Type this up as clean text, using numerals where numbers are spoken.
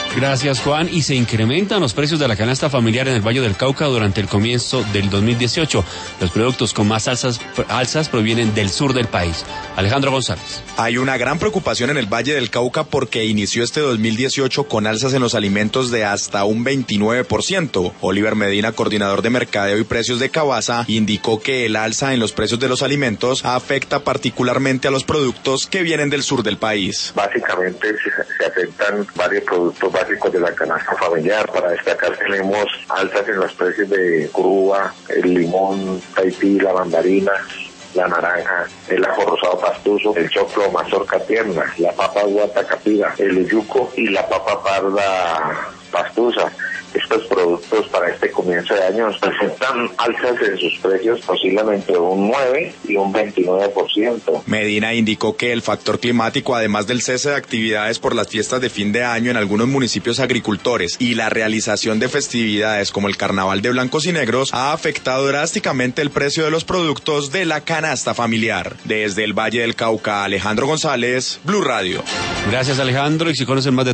Gracias, Juan. Y se incrementan los precios de la canasta familiar en el Valle del Cauca durante el comienzo del 2018. Los productos con más alzas provienen del sur del país. Alejandro González. Hay una gran preocupación en el Valle del Cauca porque inició este 2018 con alzas en los alimentos de hasta un 29%. Oliver Medina, coordinador de mercadeo y precios de Cabasa, indicó que el alza en los precios de los alimentos afecta particularmente a los productos que vienen del sur del país. Básicamente se afectan varios productos básicos de la canasta familiar. Para destacar tenemos alzas en los precios de grúa, el limón, Tahití, la mandarina, la naranja, el ajo rosado pastuso, el choclo mazorca tierna, la papa guata capira, el yuco y la papa parda pastusa. Estos productos para este comienzo de año nos presentan alzas en sus precios posiblemente un 9 y un 29%. Medina indicó que el factor climático, además del cese de actividades por las fiestas de fin de año en algunos municipios agricultores y la realización de festividades como el Carnaval de Blancos y Negros, ha afectado drásticamente el precio de los productos de la canasta familiar. Desde el Valle del Cauca, Alejandro González, Blue Radio. Gracias, Alejandro. Y si conocen más